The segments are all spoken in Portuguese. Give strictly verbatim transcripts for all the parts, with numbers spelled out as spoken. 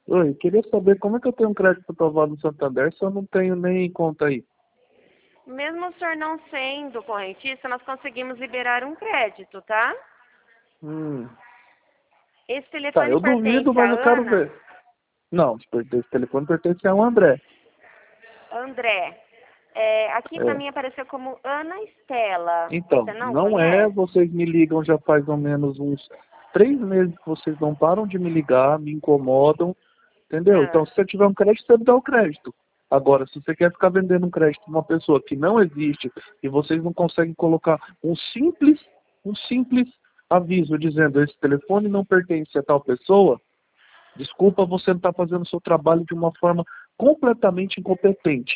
Oi, queria saber como é que eu tenho um crédito aprovado no Santander se eu não tenho nem conta aí. Mesmo o senhor não sendo correntista, nós conseguimos liberar um crédito, tá? Hum. Esse Tá, telefone eu duvido, pertence à mas eu quero Ana? ver. Não, esse telefone pertence ao André. André. É, aqui pra É. mim apareceu como Ana Estela. Você Então, não não é, conhece? vocês me ligam já faz ao menos uns três meses que vocês não param de me ligar, me incomodam, entendeu? Então, Ah. se você tiver um crédito, você me dá o crédito. Agora, se você quer ficar vendendo um crédito para uma pessoa que não existe e vocês não conseguem colocar um simples, um simples aviso dizendo esse telefone não pertence a tal pessoa, desculpa, você não está fazendo o seu trabalho de uma forma completamente incompetente.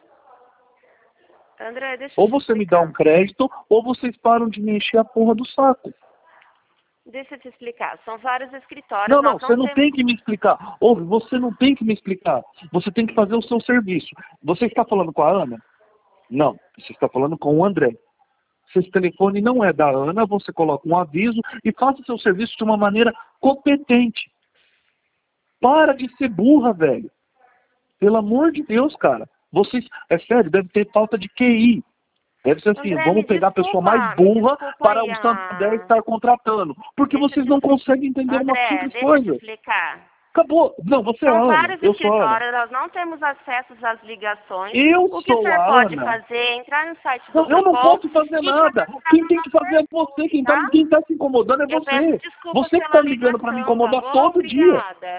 André, deixa eu Ou te você me dá um explicar. crédito, ou vocês param de me encher a porra do saco. Deixa eu te explicar. São vários escritórios, Não, não, nós você não não temos... tem que me explicar. Ouve, você não tem que me explicar. Você tem que fazer o seu serviço. Você está falando com a Ana? Não, você está falando com o André. Se esse telefone não é da Ana, você coloca um aviso e faça o seu serviço de uma maneira competente. Para de ser burra, velho. Pelo amor de Deus, cara. Vocês, é sério, deve ter falta de Q I. Deve ser assim, André, me vamos pegar a pessoa mais desculpa, me burra desculpa para aí o Santander a... estar contratando. Porque Deixa eu vocês te não explicar. conseguem entender uma André, simples deixa eu te coisa. explicar. Acabou. Não, você é a São Ana. vários Eu sou a Ana. escritórios, nós não temos acesso às ligações. Eu O que o sou senhor a pode Ana. fazer é entrar no site do Não, eu não Procon posso fazer e nada. cadastrar Quem no tem que nosso fazer é você. telefone, Quem está tá? quem tá se incomodando é Eu peço você. desculpa Você que pela está ligando para me ligação, tá incomodar bom? todo dia. Obrigada.